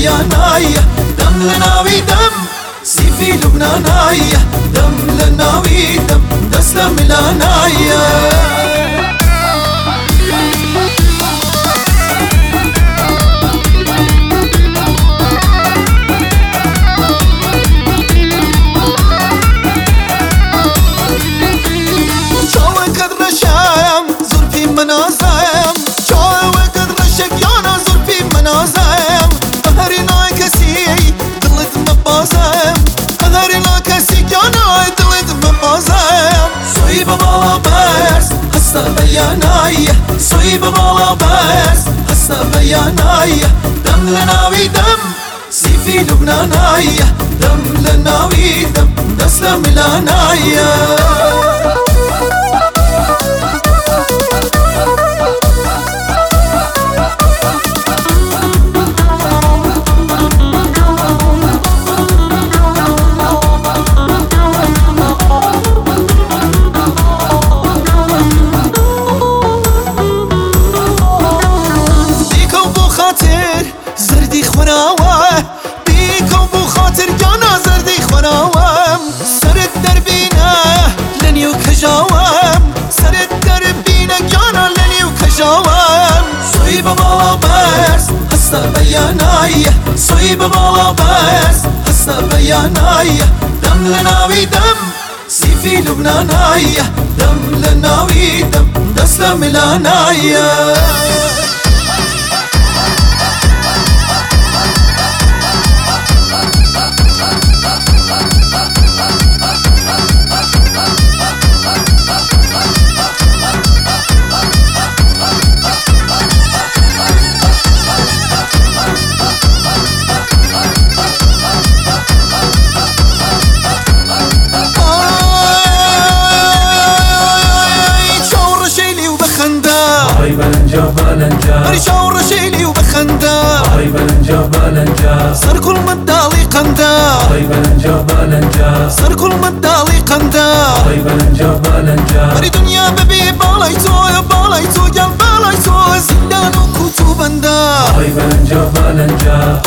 بياناية دم لناوي دم سيفي لبناناية دم لناوي دم دسلة ملاناية منازم جای وقت رشک یانا زرفی منازم قهری ناکسی دلت مبازم قهری ناکسی یانا دلت مبازم سوی بالا برس هستا بیانایه سوی بالا برس هستا بیانایه دم لناوی دم سیفی لبنانایه دم لناوی دم دسلا ملانایه زردی خوناوه بیکو بو خاطر جانا زردی خوناوم سرت در بینه لنیو کجاوم سرت در بینه جانا لنیو کجاوم سوی بالا برس هستا بیانایه سوی بالا برس هستا بیانایه دم لناوی دم سیفی لبنانایه دم لناوی دم دسلا ملانایه بري شاور شيلي وبخندا صار كل مدالي قندا صار كل مدالي قندا بري دنيا ببي بالايتو يا بالايتو يا بالايتو زندان وكتو بندا